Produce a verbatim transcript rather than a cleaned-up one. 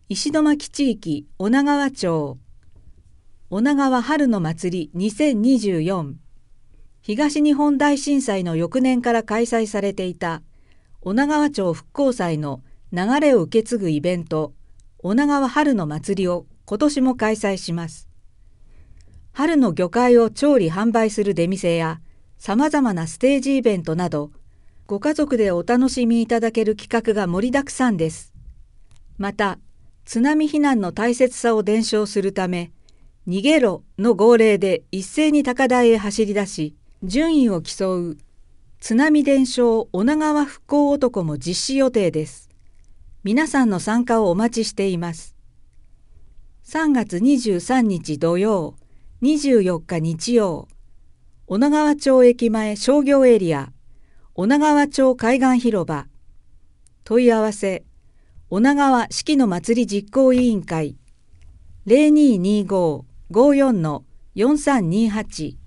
石巻地域女川町女川春の祭りにせんにじゅうよん、東日本大震災の翌年から開催されていた女川町復興祭の流れを受け継ぐイベント、女川春の祭りを今年も開催します。春の魚介を調理販売する出店やさまざまなステージイベントなど、ご家族でお楽しみいただける企画が盛りだくさんです。また、津波避難の大切さを伝承するため、逃げろの号令で一斉に高台へ走り出し、順位を競う津波伝承女川復興男も実施予定です。皆さんの参加をお待ちしています。さんがつにじゅうさんにち土曜、にじゅうよっか日曜、女川町駅前商業エリア、女川町海岸広場。問い合わせ、女川四季の祭り実行委員会ゼロにーにーごー ごーよんのよんさんにーはち